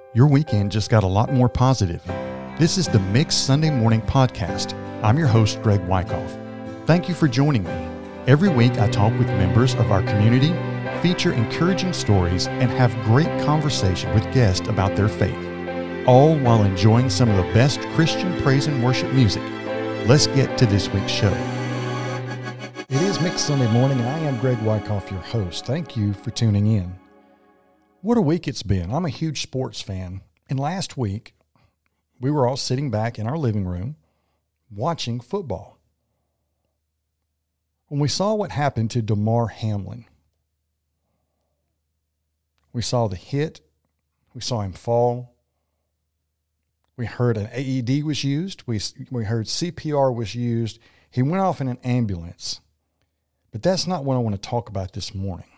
Your weekend just got a lot more positive. This is the Mixed Sunday Morning Podcast. I'm your host, Greg Wyckoff. Thank you for joining me. Every week I talk with members of our community, feature encouraging stories, and have great conversation with guests about their faith, all while enjoying some of the best Christian praise and worship music. Let's get to this week's show. It is Mixed Sunday Morning, and I am Greg Wyckoff, your host. Thank you for tuning in. What a week it's been. I'm a huge sports fan, and last week we were all sitting back in our living room watching football when we saw what happened to Damar Hamlin. We saw the hit. We saw him fall. We heard an AED was used. We heard CPR was used. He went off in an ambulance. But that's not what I want to talk about this morning.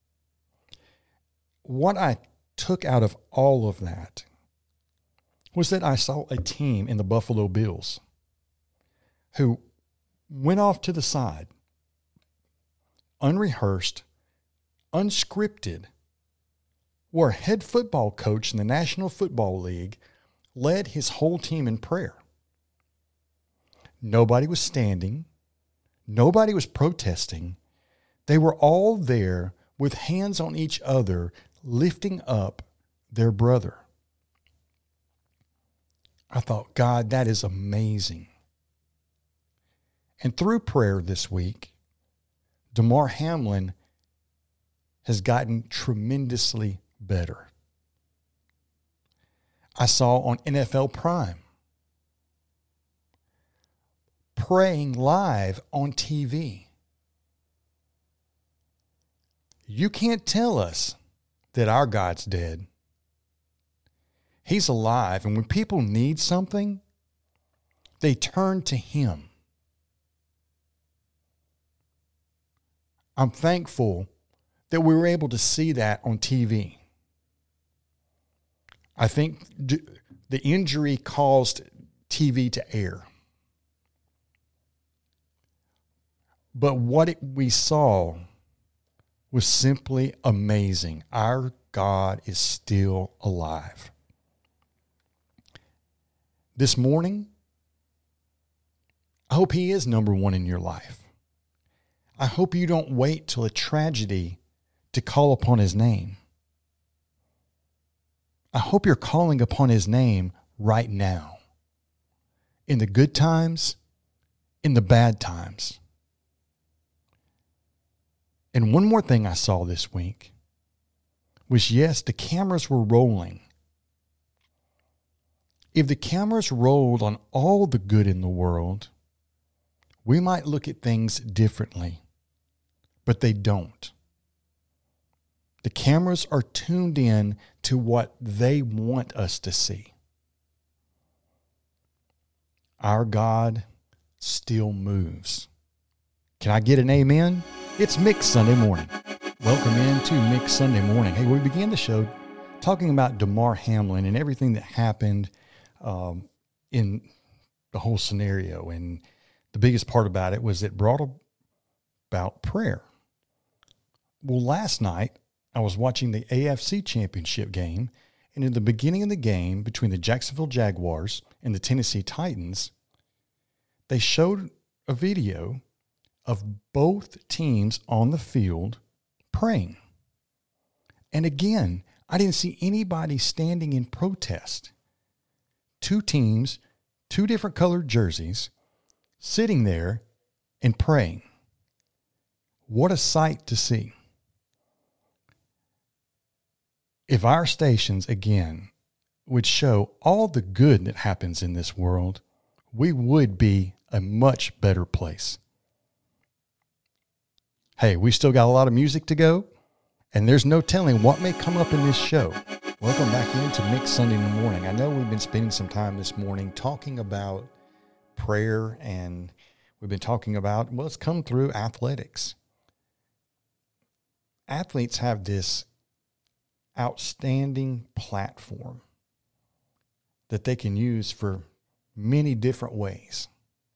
What I took out of all of that was that I saw a team in the Buffalo Bills who went off to the side, unrehearsed, unscripted, where a head football coach in the National Football League led his whole team in prayer. Nobody was standing. Nobody was protesting. They were all there with hands on each other, lifting up their brother. I thought, God, that is amazing. And through prayer this week, Damar Hamlin has gotten tremendously better. I saw on NFL Prime, praying live on TV. You can't tell us that our God's dead. He's alive, and when people need something, they turn to Him. I'm thankful that we were able to see that on TV. I think the injury caused TV to air. But what we saw was simply amazing. Our God is still alive. This morning, I hope He is number one in your life. I hope you don't wait till a tragedy to call upon His name. I hope you're calling upon His name right now. In the good times, in the bad times. And one more thing I saw this week was, yes, the cameras were rolling. If the cameras rolled on all the good in the world, we might look at things differently, but they don't. The cameras are tuned in to what they want us to see. Our God still moves. Can I get an amen? It's Mixed Sunday Morning. Welcome into Mixed Sunday Morning. Hey, we began the show talking about Damar Hamlin and everything that happened in the whole scenario. And the biggest part about it was it brought about prayer. Well, last night, I was watching the AFC Championship game, and in the beginning of the game between the Jacksonville Jaguars and the Tennessee Titans, they showed a video of both teams on the field praying. And again, I didn't see anybody standing in protest. Two teams, two different colored jerseys, sitting there and praying. What a sight to see. If our stations, again, would show all the good that happens in this world, we would be a much better place. Hey, we still got a lot of music to go, and there's no telling what may come up in this show. Welcome back into Mixed Sunday Morning. I know we've been spending some time this morning talking about prayer, and we've been talking about, well, it's come through athletics. Athletes have this outstanding platform that they can use for many different ways.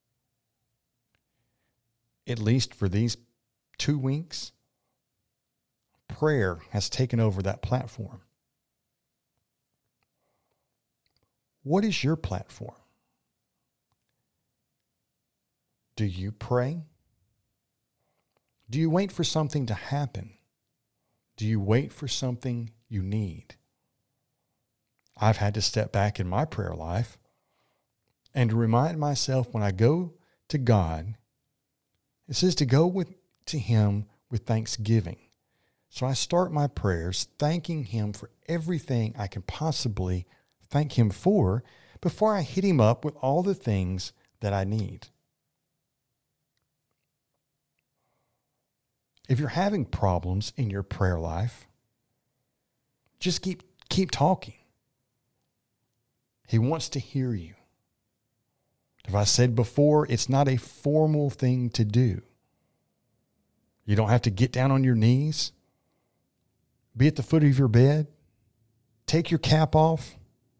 At least for these 2 weeks, prayer has taken over that platform. What is your platform? Do you pray? Do you wait for something to happen? Do you wait for something you need? I've had to step back in my prayer life and to remind myself when I go to God, it says to go to Him with thanksgiving. So I start my prayers thanking Him for everything I can possibly thank Him for before I hit Him up with all the things that I need. If you're having problems in your prayer life, just keep talking. He wants to hear you. As I said before, it's not a formal thing to do. You don't have to get down on your knees, be at the foot of your bed, take your cap off,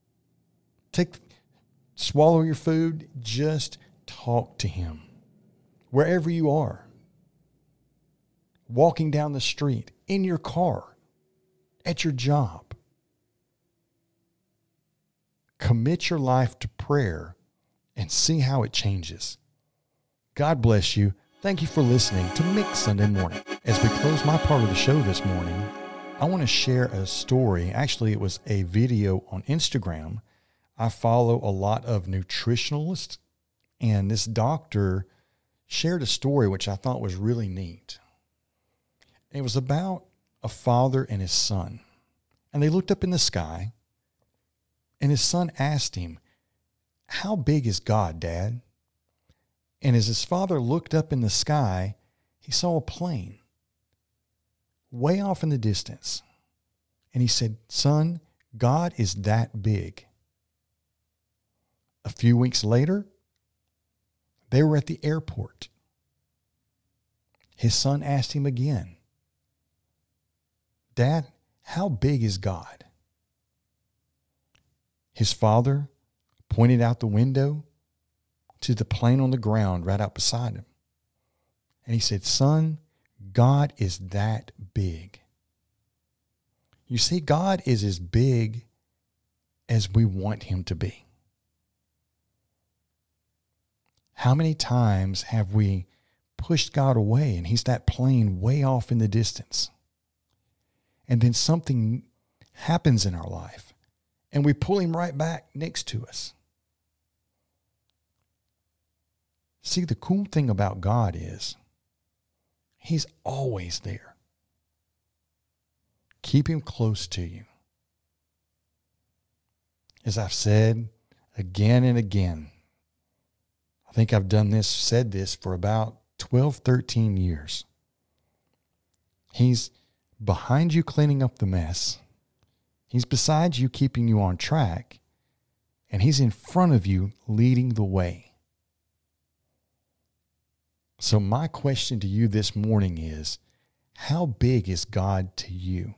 swallow your food, just talk to Him. Wherever you are, walking down the street, in your car, at your job. Commit your life to prayer and see how it changes. God bless you. Thank you for listening to Mix Sunday Morning. As we close my part of the show this morning, I want to share a story. Actually, it was a video on Instagram. I follow a lot of nutritionalists, and this doctor shared a story which I thought was really neat. It was about a father and his son. And they looked up in the sky, and his son asked him, "How big is God, Dad?" And as his father looked up in the sky, he saw a plane way off in the distance. And he said, "Son, God is that big." A few weeks later, they were at the airport. His son asked him again, "Dad, how big is God?" His father pointed out the window to the plane on the ground right out beside him. And he said, "Son, God is that big." You see, God is as big as we want Him to be. How many times have we pushed God away and He's that plane way off in the distance? And then something happens in our life and we pull Him right back next to us. See, the cool thing about God is He's always there. Keep Him close to you. As I've said again and again, I think I've said this for about 12, 13 years. He's behind you cleaning up the mess. He's beside you keeping you on track. And He's in front of you leading the way. So my question to you this morning is, how big is God to you?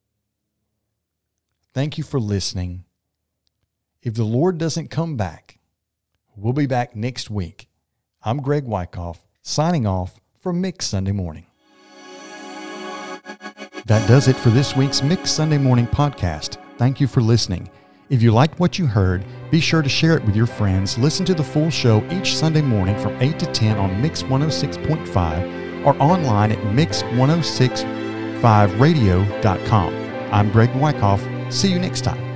Thank you for listening. If the Lord doesn't come back, we'll be back next week. I'm Greg Wyckoff, signing off for Mix Sunday Morning. That does it for this week's Mix Sunday Morning podcast. Thank you for listening. If you liked what you heard, be sure to share it with your friends. Listen to the full show each Sunday morning from 8 to 10 on Mix 106.5 or online at mix1065radio.com. I'm Greg Wyckoff. See you next time.